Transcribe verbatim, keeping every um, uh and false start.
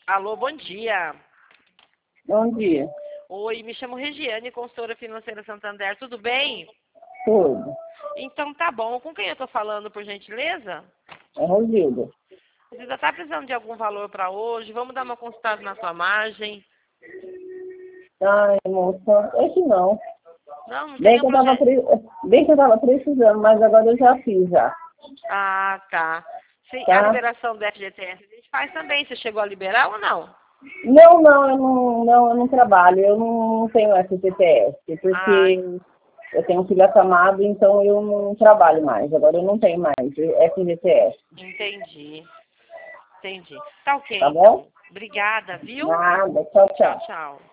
Alô, bom dia. Bom dia. Oi, me chamo Regiane, consultora financeira Santander, tudo bem? Tudo. Então tá bom. Com quem eu tô falando, por gentileza? É Rosilda. Você ainda tá precisando de algum valor para hoje? Vamos dar uma consultada na sua margem? Ai, moça, hoje não. Não, não tem Bem que, nenhum eu tava projeto? pre... Bem que eu tava precisando, mas agora eu já fiz já. Ah, tá. Sim, a Tá? liberação do F G T S a gente faz também. Você chegou a liberar ou não? Não, não, eu não, não, eu não trabalho, eu não tenho F G T S, Ai, porque eu tenho um filho acamado, então eu não trabalho mais. Agora eu não tenho mais F G T S. entendi. Entendi. Tá ok, Tá bom? então. Obrigada, viu? Nada, tchau, Tchau, tchau. tchau.